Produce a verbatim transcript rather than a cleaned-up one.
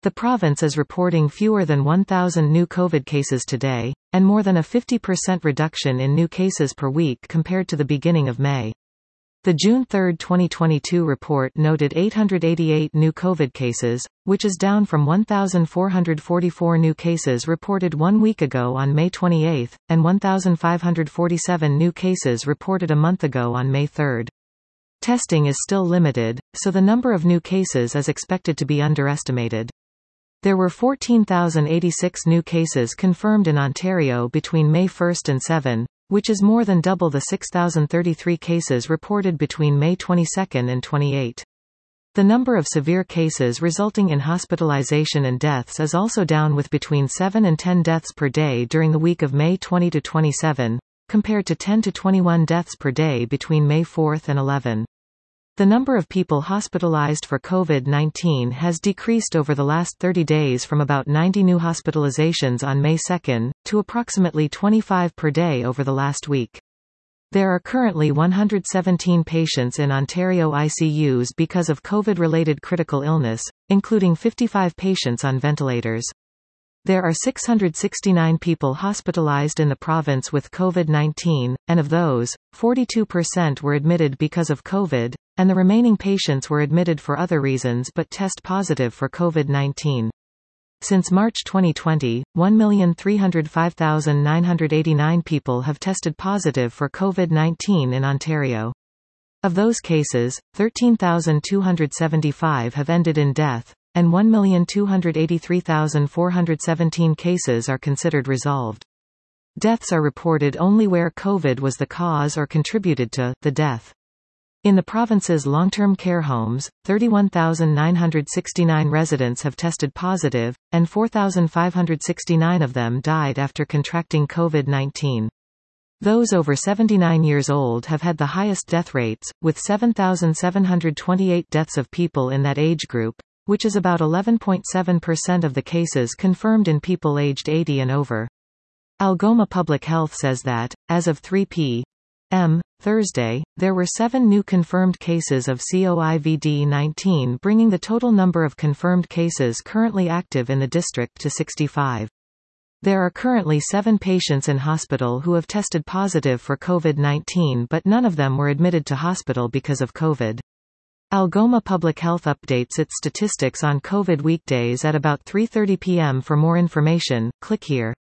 The province is reporting fewer than one thousand new COVID cases today, and more than a fifty percent reduction in new cases per week compared to the beginning of May. The June third twenty twenty-two report noted eight hundred eighty-eight new COVID cases, which is down from one thousand four hundred forty-four new cases reported one week ago on May twenty-eighth, and one thousand five hundred forty-seven new cases reported a month ago on May third. Testing is still limited, so the number of new cases is expected to be underestimated. There were fourteen thousand eighty-six new cases confirmed in Ontario between May first and seventh, which is more than double the six thousand thirty-three cases reported between May twenty-second and twenty-eighth. The number of severe cases resulting in hospitalization and deaths is also down, with between seven and ten deaths per day during the week of May twentieth to twenty-seventh, compared to ten to twenty-one deaths per day between May fourth and eleventh. The number of people hospitalized for COVID nineteen has decreased over the last thirty days from about ninety new hospitalizations on May second, to approximately twenty-five per day over the last week. There are currently one hundred seventeen patients in Ontario I C Us because of COVID-related critical illness, including fifty-five patients on ventilators. There are six hundred sixty-nine people hospitalized in the province with COVID nineteen, and of those, forty-two percent were admitted because of COVID, and the remaining patients were admitted for other reasons but test positive for COVID nineteen. Since March twenty twenty, one million three hundred five thousand nine hundred eighty-nine people have tested positive for COVID nineteen in Ontario. Of those cases, thirteen thousand two hundred seventy-five have ended in death, and one million two hundred eighty-three thousand four hundred seventeen cases are considered resolved. Deaths are reported only where COVID was the cause or contributed to the death. In the province's long-term care homes, thirty-one thousand nine hundred sixty-nine residents have tested positive, and four thousand five hundred sixty-nine of them died after contracting COVID nineteen. Those over seventy-nine years old have had the highest death rates, with seven thousand seven hundred twenty-eight deaths of people in that age group, which is about eleven point seven percent of the cases confirmed in people aged eighty and over. Algoma Public Health says that, as of three p m Thursday, there were seven new confirmed cases of COVID nineteen, bringing the total number of confirmed cases currently active in the district to sixty-five. There are currently seven patients in hospital who have tested positive for COVID nineteen, but none of them were admitted to hospital because of COVID. Algoma Public Health updates its statistics on COVID weekdays at about three thirty p m For more information, click here.